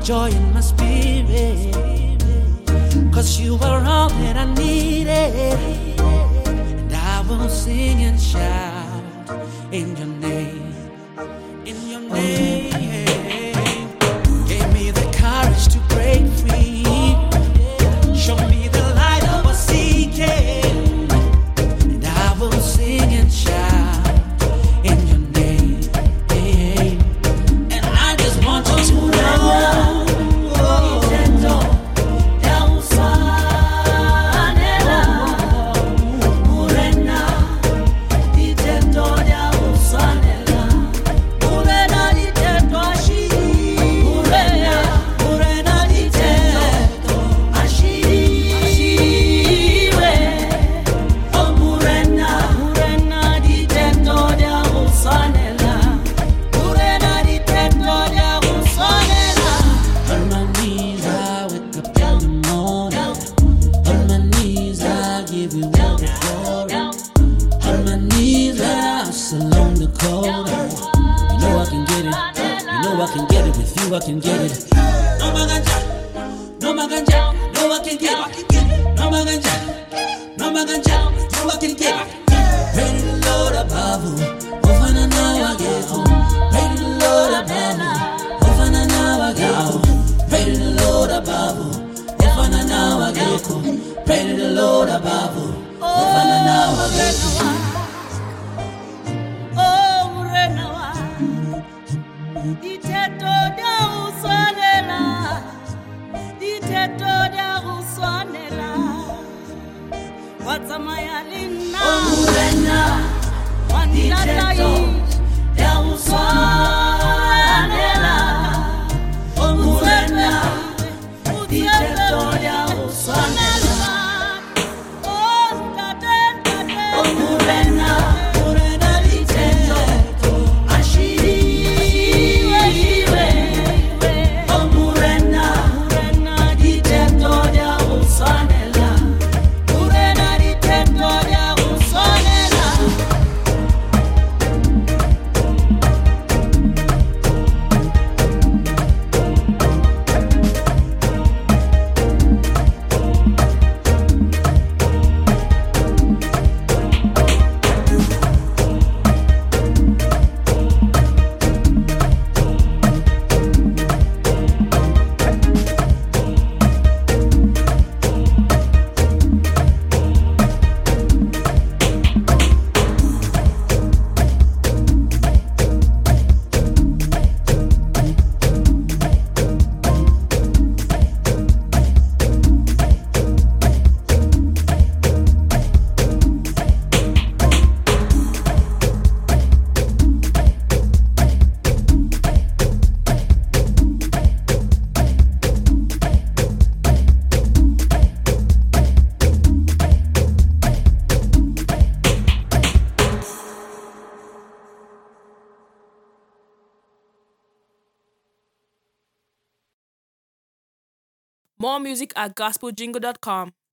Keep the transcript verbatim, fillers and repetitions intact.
joy in my spirit, 'cause you are all that I needed. And I will sing and shout in your name, in your name. Gave me the courage to break free, show me the light I was seeking. And I will sing and shout in your name. And I just want you to know, I can get it. No maganja, no maganja, no I can get it. No maganja, no maganja, no I can get it. Pray to the Lord above, oh fana now I get home. Pray to the Lord above, oh fana now I get home. Pray to the Lord above, oh fana now I get home. Pray to the Lord above, oh fana now I get home. What's a my alina? Oh, Murena, one Diteto, ya usanela. Oh, Murena, Diteto, ya usanela. Oh, Murena, Murena, Diteto, ashiri. Oh, Murena, Murena, Diteto, ya usanela. More music at gospel jingle dot com.